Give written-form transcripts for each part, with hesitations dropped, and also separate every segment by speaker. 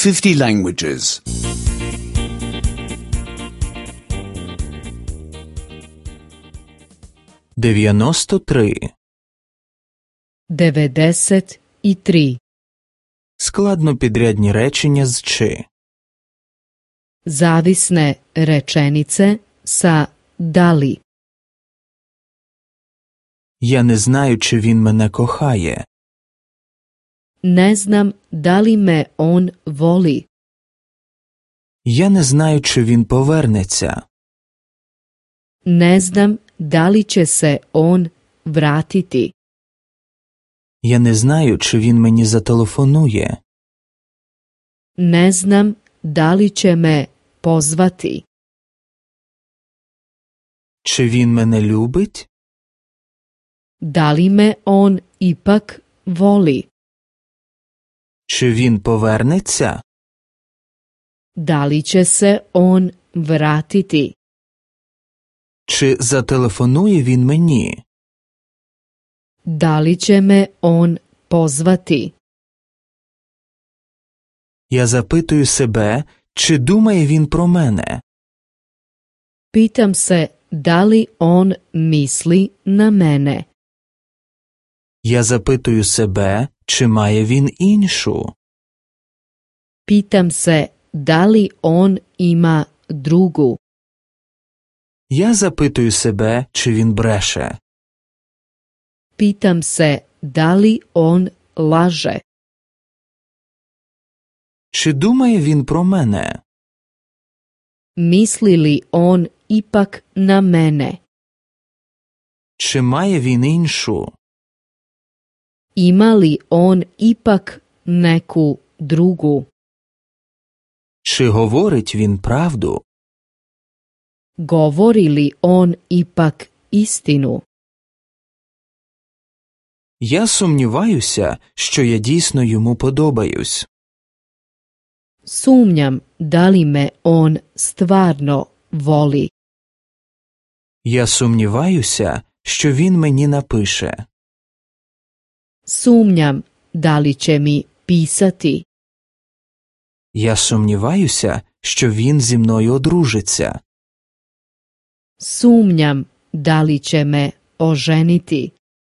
Speaker 1: 50 languages.
Speaker 2: 93.
Speaker 3: 93.
Speaker 2: Складнопідрядні речення з «чи».
Speaker 3: Zavisne rečenice sa dali.
Speaker 2: Я не знаю, чи він мене кохає.
Speaker 3: Ne znam da li me on voli.
Speaker 2: Я не знаю, чи він повернеться.
Speaker 3: Ne znam da li će se on vratiti.
Speaker 2: Я не знаю, чи він мені зателефонує.
Speaker 3: Ne znam da li će me pozvati.
Speaker 2: Чи він мене любить?
Speaker 3: Da li me on ipak voli?
Speaker 2: Чи він повернеться?
Speaker 3: Da li će se on vratiti?
Speaker 2: Чи зателефонує він мені?
Speaker 3: Da li će me on pozvati?
Speaker 2: Я запитую себе, чи думає він про мене.
Speaker 3: Pitam se da li on misli na mene.
Speaker 2: Я запитую себе, чи має він іншу.
Speaker 3: Pitam se da li on ima drugu.
Speaker 2: Я запитую себе, чи він бреше.
Speaker 3: Pitam se da li on laže.
Speaker 2: Чи думає він про мене?
Speaker 3: Misli li on ipak na mene?
Speaker 2: Чи має він іншу?
Speaker 3: Ima li on ipak neku drugu?
Speaker 2: Чи говорить він правду?
Speaker 3: Govori li on ipak istinu?
Speaker 2: Я сумніваюся, що я дійсно йому подобаюсь.
Speaker 3: Sumnjam da li me on stvarno voli.
Speaker 2: Я сумніваюся, що він мені напише.
Speaker 3: Sumnjam da li će mi pisati.
Speaker 2: Я сумніваюся, що він зі мною одружиться.
Speaker 3: Sumnjam da li će me oženiti.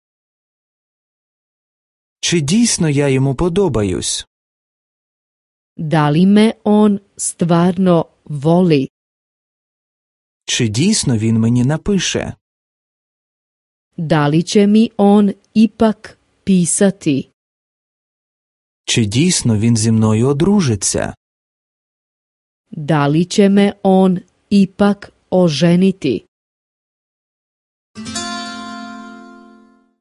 Speaker 2: Чи дійсно я йому подобаюсь?
Speaker 3: Da li me on stvarno voli?
Speaker 2: Чи дійсно він мені напише?
Speaker 3: Da li će mi on ipak pisati?
Speaker 2: Чи дійсно він зі мною одружиться?
Speaker 3: Da li će me on ipak oženiti?